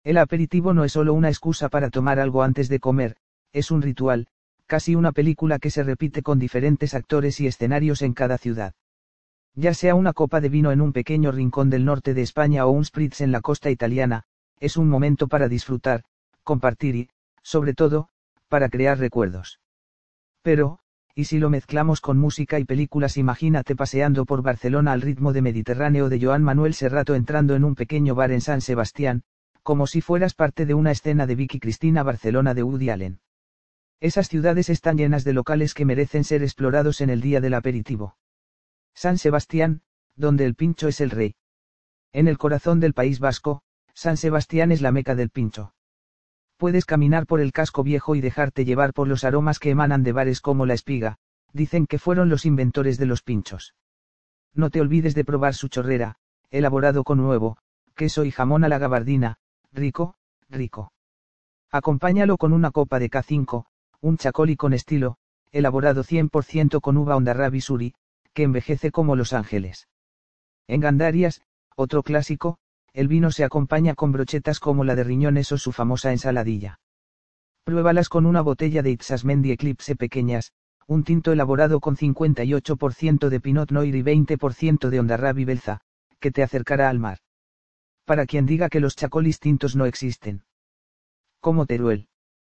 El aperitivo no es solo una excusa para tomar algo antes de comer, es un ritual, casi una película que se repite con diferentes actores y escenarios en cada ciudad. Ya sea una copa de vino en un pequeño rincón del norte de España o un spritz en la costa italiana, es un momento para disfrutar, compartir y, sobre todo, para crear recuerdos. Pero, ¿y si lo mezclamos con música y películas? Imagínate paseando por Barcelona al ritmo de Mediterráneo de Joan Manuel Serrat entrando en un pequeño bar en San Sebastián, como si fueras parte de una escena de Vicky Cristina Barcelona de Woody Allen. Esas ciudades están llenas de locales que merecen ser explorados en el día del aperitivo. San Sebastián, donde el pincho es el rey. En el corazón del País Vasco, San Sebastián es la meca del pincho. Puedes caminar por el casco viejo y dejarte llevar por los aromas que emanan de bares como La Espiga, dicen que fueron los inventores de los pinchos. No te olvides de probar su chorrera, elaborado con huevo, queso y jamón a la gabardina, rico, rico. Acompáñalo con una copa de K5, un chacolí con estilo, elaborado 100% con uva Ondarrabi Suri, que envejece como Los Ángeles. En Gandarias, otro clásico, el vino se acompaña con brochetas como la de riñones o su famosa ensaladilla. Pruébalas con una botella de Itzasmendi Eclipse pequeñas, un tinto elaborado con 58% de Pinot Noir y 20% de Ondarrabi Belza, que te acercará al mar. Para quien diga que los chacolis tintos no existen. Como Teruel.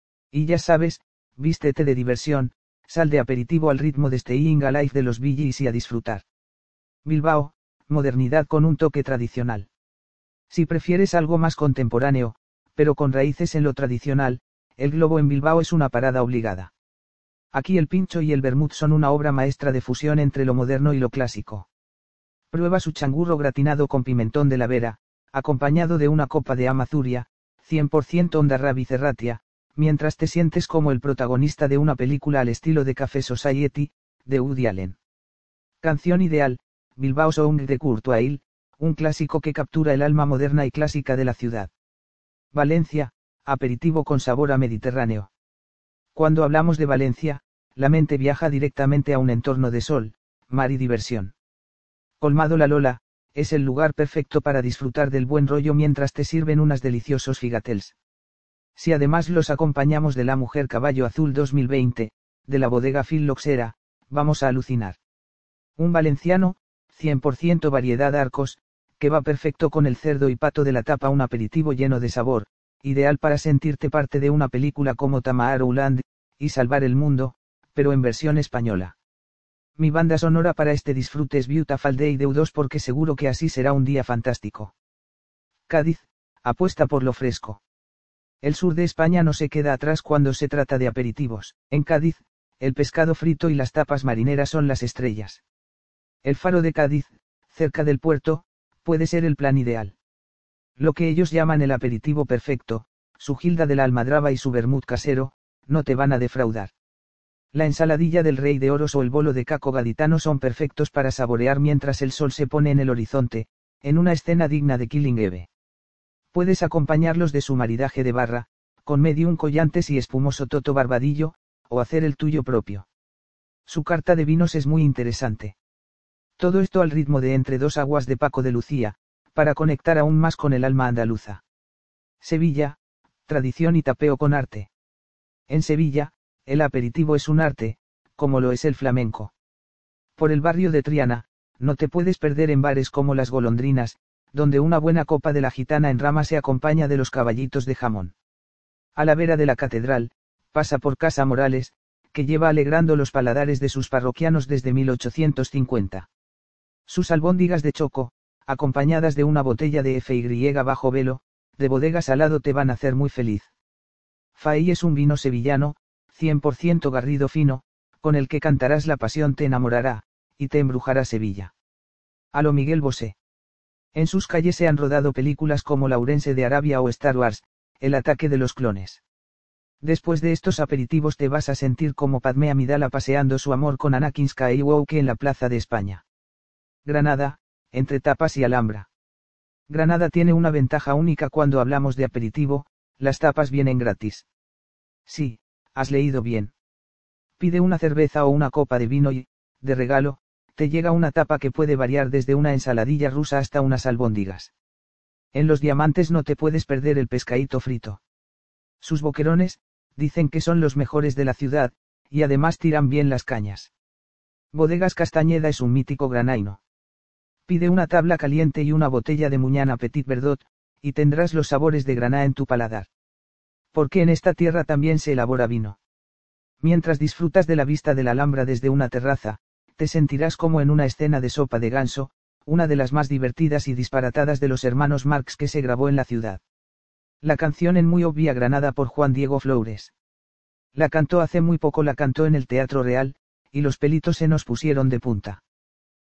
Y ya sabes, vístete de diversión, sal de aperitivo al ritmo de Staying Alive de los Bee Gees y a disfrutar. Bilbao, modernidad con un toque tradicional. Si prefieres algo más contemporáneo, pero con raíces en lo tradicional, el Globo en Bilbao es una parada obligada. Aquí el pincho y el vermut son una obra maestra de fusión entre lo moderno y lo clásico. Prueba su changurro gratinado con pimentón de la Vera, acompañado de una copa de Amazuria, 100% Ondarrabi Cerratia, mientras te sientes como el protagonista de una película al estilo de Café Society, de Woody Allen. Canción ideal, Bilbao Song de Kurt Weill, un clásico que captura el alma moderna y clásica de la ciudad. Valencia, aperitivo con sabor a Mediterráneo. Cuando hablamos de Valencia, la mente viaja directamente a un entorno de sol, mar y diversión. Colmado La Lola, es el lugar perfecto para disfrutar del buen rollo mientras te sirven unos deliciosos figatels. Si además los acompañamos de la Mujer Caballo Azul 2020, de la bodega Filloxera, vamos a alucinar. Un valenciano, 100% variedad Arcos, que va perfecto con el cerdo y pato de la tapa, un aperitivo lleno de sabor, ideal para sentirte parte de una película como Tomorrowland, y salvar el mundo, pero en versión española. Mi banda sonora para este disfrute es Beautiful Day de U2 porque seguro que así será un día fantástico. Cádiz, apuesta por lo fresco. El sur de España no se queda atrás cuando se trata de aperitivos. En Cádiz, el pescado frito y las tapas marineras son las estrellas. El Faro de Cádiz, cerca del puerto, puede ser el plan ideal. Lo que ellos llaman el aperitivo perfecto, su gilda de la almadraba y su vermut casero, no te van a defraudar. La ensaladilla del Rey de Oros o el bolo de caco gaditano son perfectos para saborear mientras el sol se pone en el horizonte, en una escena digna de Killing Eve. Puedes acompañarlos de su maridaje de barra, con medium collantes y espumoso toto barbadillo, o hacer el tuyo propio. Su carta de vinos es muy interesante. Todo esto al ritmo de Entre dos aguas de Paco de Lucía, para conectar aún más con el alma andaluza. Sevilla, tradición y tapeo con arte. En Sevilla, el aperitivo es un arte, como lo es el flamenco. Por el barrio de Triana, no te puedes perder en bares como Las Golondrinas, donde una buena copa de la gitana en rama se acompaña de los caballitos de jamón. A la vera de la catedral, pasa por Casa Morales, que lleva alegrando los paladares de sus parroquianos desde 1850. Sus albóndigas de choco, acompañadas de una botella de FY bajo velo, de bodega Salado te van a hacer muy feliz. Faí es un vino sevillano, 100% garrido fino, con el que cantarás La Pasión te enamorará, y te embrujará Sevilla. A lo Miguel Bosé. En sus calles se han rodado películas como Lawrence de Arabia o Star Wars, El ataque de los clones. Después de estos aperitivos te vas a sentir como Padmé Amidala paseando su amor con Anakin Skywalker en la Plaza de España. Granada, entre tapas y Alhambra. Granada tiene una ventaja única cuando hablamos de aperitivo, las tapas vienen gratis. Sí, has leído bien. Pide una cerveza o una copa de vino y, de regalo, te llega una tapa que puede variar desde una ensaladilla rusa hasta unas albóndigas. En Los Diamantes no te puedes perder el pescadito frito. Sus boquerones, dicen que son los mejores de la ciudad, y además tiran bien las cañas. Bodegas Castañeda es un mítico granaino. Pide una tabla caliente y una botella de Muñana Petit Verdot, y tendrás los sabores de Granada en tu paladar. Porque en esta tierra también se elabora vino. Mientras disfrutas de la vista de la Alhambra desde una terraza, te sentirás como en una escena de Sopa de Ganso, una de las más divertidas y disparatadas de los hermanos Marx que se grabó en la ciudad. La canción en Muy obvia Granada por Juan Diego Flores. La cantó hace muy poco, la cantó en el Teatro Real, y los pelitos se nos pusieron de punta.